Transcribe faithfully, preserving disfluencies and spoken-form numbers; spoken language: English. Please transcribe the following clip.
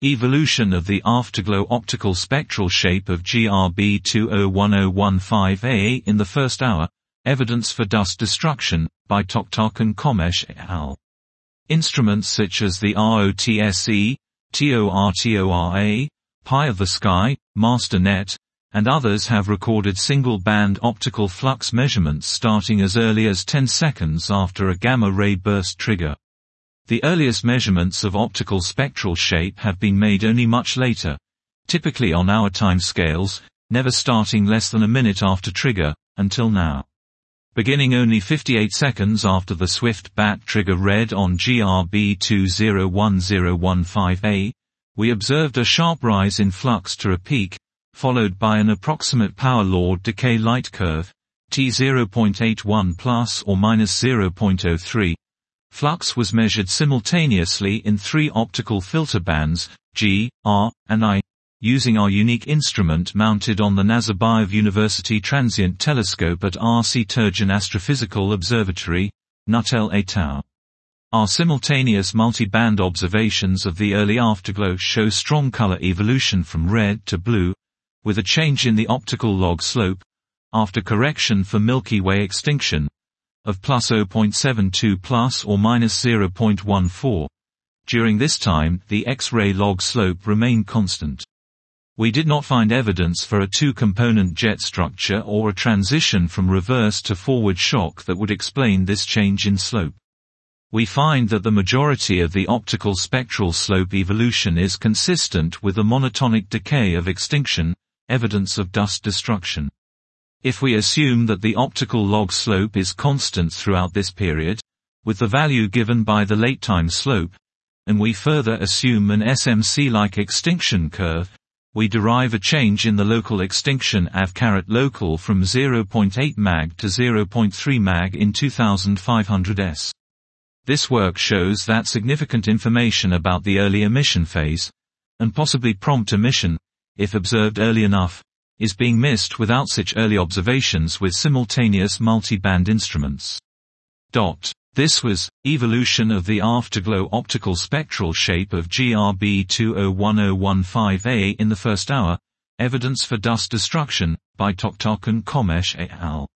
Evolution of the afterglow optical spectral shape of G R B two zero one zero one five A in the first hour, evidence for dust destruction, by Toktok and Komesh et al. Instruments such as the R O T S E, TORTORA, Pie of the Sky, MasterNet, and others have recorded single-band optical flux measurements starting as early as ten seconds after a gamma-ray burst trigger. The earliest measurements of optical spectral shape have been made only much later, typically on hour timescales, never starting less than a minute after trigger, until now. Beginning only fifty-eight seconds after the swift bat trigger read on G R B two zero one zero one five A, we observed a sharp rise in flux to a peak, followed by an approximate power law decay light curve, T zero point eight one plus or minus zero point zero three. Flux was measured simultaneously in three optical filter bands, G, R, and I, using our unique instrument mounted on the Nazarbayev University Transient Telescope at R C Turgeon Astrophysical Observatory, Nuttall et al. Our simultaneous multi-band observations of the early afterglow show strong color evolution from red to blue, with a change in the optical log slope, after correction for Milky Way extinction, of plus zero point seven two plus or minus zero point one four. During this time, the X-ray log slope remained constant. We did not find evidence for a two-component jet structure or a transition from reverse to forward shock that would explain this change in slope. We find that the majority of the optical spectral slope evolution is consistent with the monotonic decay of extinction, evidence of dust destruction. If we assume that the optical log slope is constant throughout this period, with the value given by the late-time slope, and we further assume an S M C-like extinction curve, we derive a change in the local extinction A V local from zero point eight mag to zero point three mag in two thousand five hundred S. This work shows that significant information about the early emission phase, and possibly prompt emission, if observed early enough, is being missed without such early observations with simultaneous multi-band instruments. Dot. This was, Evolution of the Afterglow Optical Spectral Shape of G R B two zero one zero one five A in the First Hour, Evidence for Dust Destruction, by Toktok and Komesh et al.